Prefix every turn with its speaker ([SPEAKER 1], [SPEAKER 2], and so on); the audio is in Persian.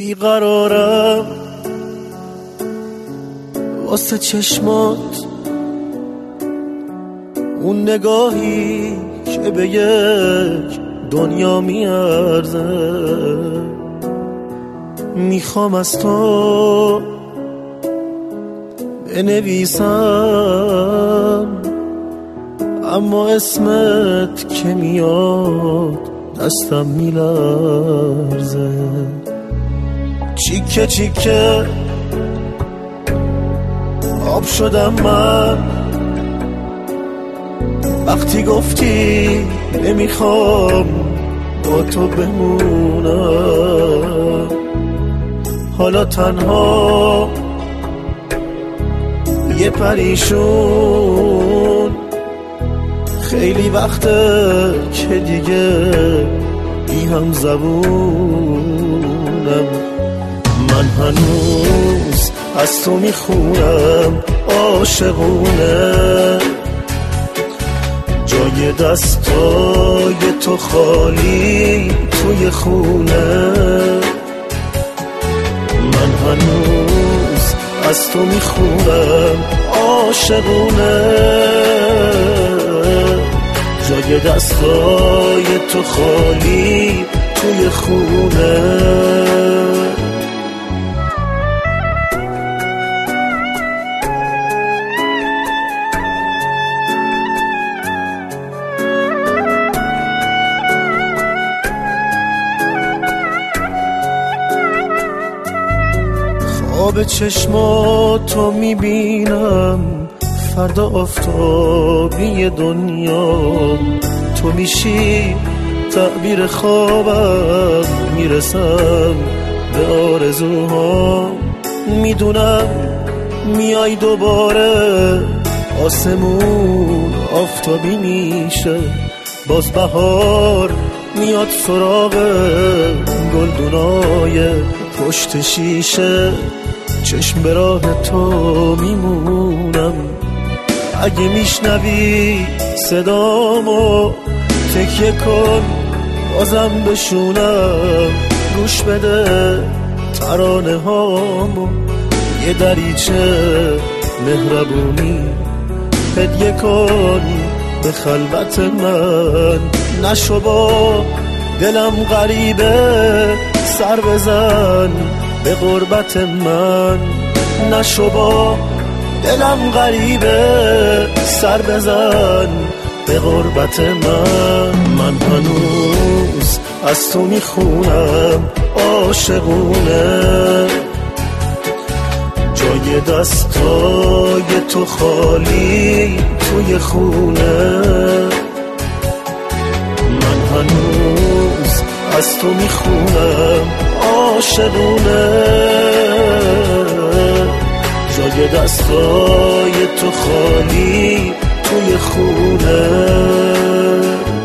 [SPEAKER 1] بیقرارم واسه چشمات، اون نگاهی که به یک دنیا میارزه. میخوام از تو بنویسم، اما اسمت که میاد دستم میلرزه. چیکه چیکه آب شدم من وقتی گفتی نمیخوام با تو بمونم. حالا تنها یه پریشون، خیلی وقته که دیگه بی هم زبونم. من هنوز از تو میخونم عاشقونه، جای دستای تو خالی توی خونه. من هنوز از تو میخونم عاشقونه، جای دستای تو خالی توی خونه. خواب چشماتو میبینم، فردا آفتابی دنیا تو میشی تعبیر خوابم. میرسم به آرزوها، میدونم میای دوباره، آسمون آفتابی میشه. باز بهار میاد سراغ گلدونای پشت شیشه. چشم به راه تو میمونم، اگه میشنوی صدامو تکیه کن بازم بشونم. گوش بده ترانه هامو، یه دریچه مهربونی هدیه کن به خلوت من. نشو با دلم غریبه سر بزن به غربت من. نشو با دلم غریبه سر بزن به غربت من. من هنوز از تو میخونم عاشقونه، جای دستای تو خالی توی خونه. من هنوز از تو میخونم عاشقونه، جای دستای تو خالی توی خونه.